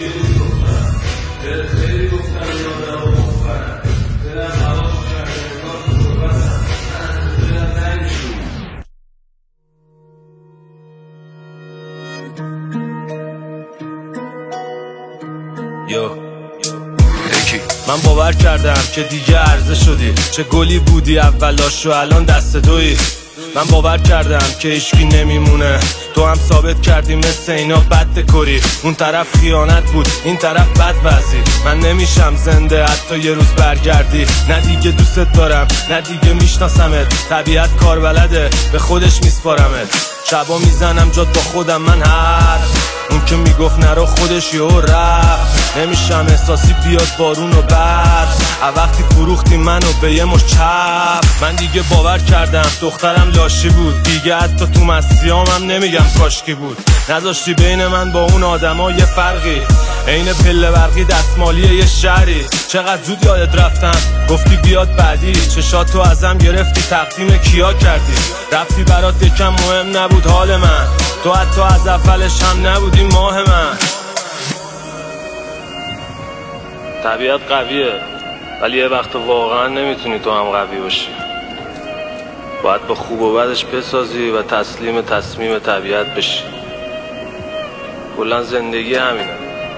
من باور کردم که دیگه عرضه شدی، چه گلی بودی اولاش و الان دست تویی. من باور کردم که هیچکی نمیمونه، تو هم ثابت کردی مثل اینا بد دکوری. اون طرف خیانت بود، این طرف بد وضعی. من نمیشم زنده حتی یه روز برگردی. نه دیگه دوستت دارم، نه دیگه میشناسمت. طبیعت کار بلده، به خودش میسپارمت. شبا میزنم جات با خودم من اون که میگفت نرو خودش یهو رفت. نمیشم احساسی بیاد بارون و برف. وقتی فروختی منو به یه مش چپ. من دیگه باور کردم دخترم لاشی بود. دیگه حتی تو مسیامم نمیگم کاشکی بود. نذاشتی بین من با اون آدما یه فرقی، عین پله برقی دستمالی یه شهری. چقدر زود یادت رفتم، گفتی بیاد بعدی. چشاتو ازم گرفتی، تقدیم کیا کردی. رفتی برات یکم مهم نبود حال من، تو حتی از اولش هم نبودی ماه من. طبیعت قویه، ولی یه وقت واقعا نمیتونی تو هم قوی باشی. باید با خوب و بدش بسازی و تسلیم تصمیم طبیعت بشی. کلا زندگی همینه.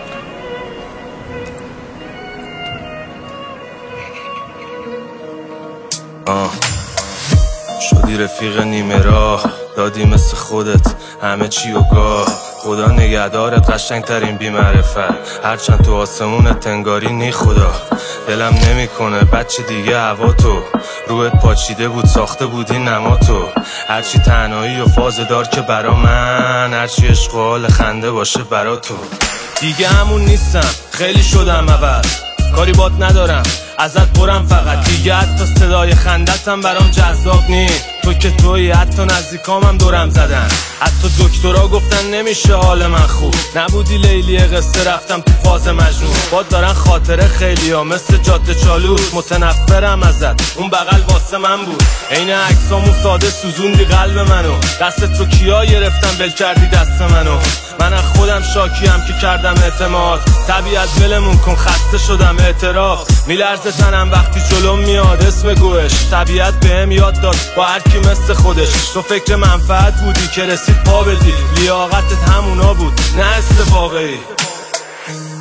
شدی رفیق نیمه راه، دادی مثل خودت همه چی و گاه. خدا نگهدارت قشنگ ترین بی معرفت. هرچند تو آسمونت انگاری نی خدا. دلم نمیکنه بچه دیگه هوا تو. روحت پاچیده بود، ساخته بودی نما تو. هرچی تنهایی و فاز دار که برا من، هرچی عشق و حال خنده باشه برا تو. دیگه همون نیستم، خیلی شدم عوض. کاری بات ندارم، ازت برم فقط. دیگه حتی صدای خندتم برام جذاب نی. تو که تویی، حتی نزدیکامم دورم زدن. حتی دکترها گفتن نمیشه حال من خوب. نبودی لیلی قصه، رفتم تو فاز مجنون. باد دارن خاطره خیلی ها مثل جاده چالوس. متنفرم ازت، اون بغل واسه من بود. عین عکسامون ساده سوزوندی قلب منو. دستت رو کیا گرفتم بل کردی دست منو. من از خودم شاکیم که کردم اعتماد. طبیعت ولمون کن، خسته شدم اعتراف. میلرزه تنم وقتی جلوم میاد اسم گوش. طبیعت بهم یاد داد با هر کی مثل خودش. تو فکر منفعت بودی که رسید پا بدی. لیاقتت همونا بود، نه حس واقعی.